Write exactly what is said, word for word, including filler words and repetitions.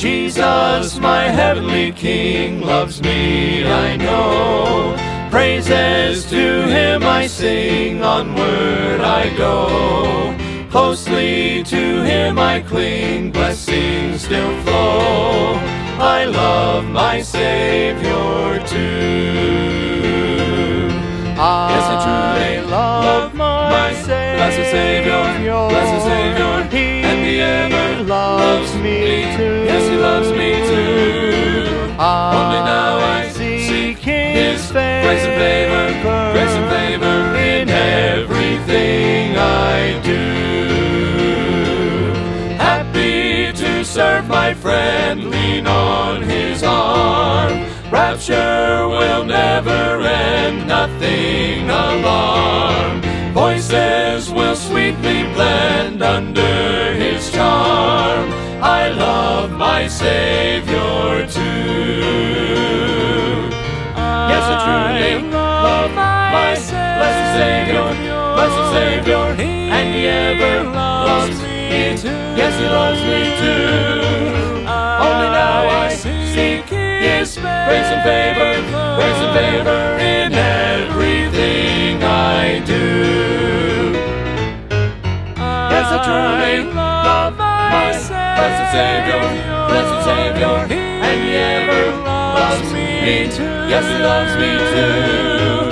Jesus, my heavenly King, loves me, I know. Praises to him I sing, onward I go. Closely to him I cling, blessings still flow. I love my Savior too. Yes, I truly love my Savior, blessed Savior, blessed Savior, and he ever loves me too. Yes, he loves me too. Only now I seek his grace and favor, grace and favor in everything I do. Happy to serve my friend, lean on his arm. Rapture will never end, nothing alarm. Voices will sweetly blend under his charm. I love my Savior too. Yes, I truly love my blessed Savior, blessed Savior, and he ever loves me too. Yes, he loves me too. Only now I seek his grace and favor, grace and favor in everything I do. Yes, I truly love my blessed Savior, blessed Savior, and he ever loves me too. Yes, he loves me too.